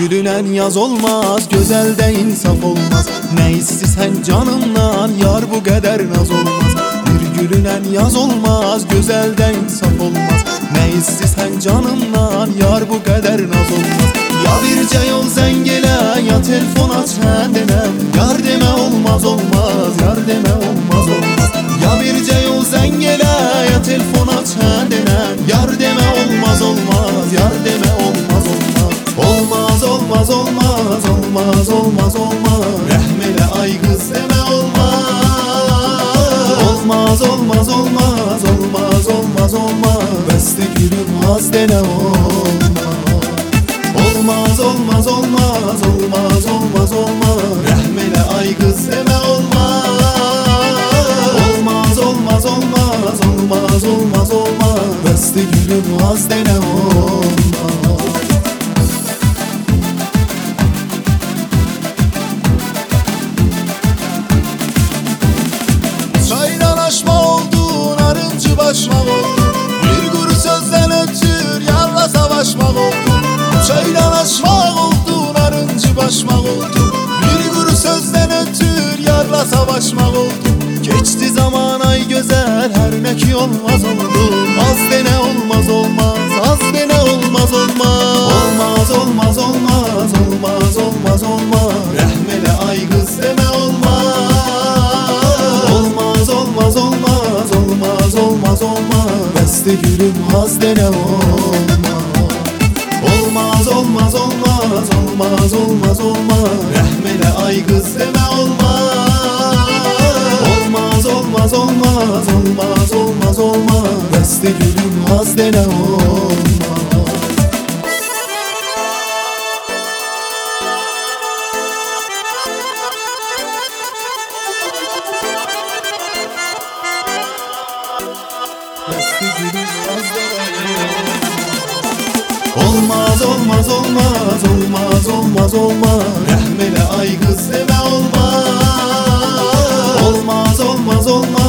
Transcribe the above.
gülünen yaz olmaz, gözelde insaf olmaz. Ne istisen canımdan, yar bu kadar naz olmaz. Bir gülünen yaz olmaz, gözelde insaf olmaz. Ne istisen canımdan, yar bu kadar naz olmaz. Ya birce yol zengele, ya telefon aç kendine. Yar deme olmaz olmaz, yar deme olmaz olmaz. Ya birce yol zengele, ya telefon aç kendine. Yar deme olmaz olmaz, yar deme olmaz olmaz. Olmaz olmaz olmaz, olmaz olmaz olmaz. Rahmele ay kız deme olmaz. Olmaz olmaz olmaz, olmaz olmaz olmaz. Beste gülüm haz dene olmaz. Olmaz olmaz olmaz, olmaz olmaz olmaz. Rahmele ay kız deme olmaz. Olmaz olmaz olmaz, olmaz olmaz olmaz. Beste gülüm haz dene olmaz. Çaydan aşma oldun, arıncı başmak oldun. Bir kuru sözden ötür, yarla savaşmak oldun. Çaydan aşmak oldun, arıncı başmak oldun. Bir kuru sözden ötür, yarla savaşmak oldun. Geçti zaman ay güzel, her ne ki olmaz oldu. Az dene olmaz olmaz, az dene olmaz olmaz. Olmaz olmaz olmaz, olmaz olmaz olmaz. Rahmele ay kız deme olmaz. Olmaz olmaz olmaz, olmaz olmaz olmaz. Beste gülüm haz dene olmaz. Olmaz olmaz olmaz, olmaz olmaz olmaz. Rahmele ay kız deme olmaz. Olmaz olmaz olmaz, olmaz olmaz olmaz. Beste gülüm haz dene olmaz. Olmaz olmaz olmaz, olmaz olmaz olmaz. Rahmele ay kız deme olmaz. Olmaz olmaz olmaz.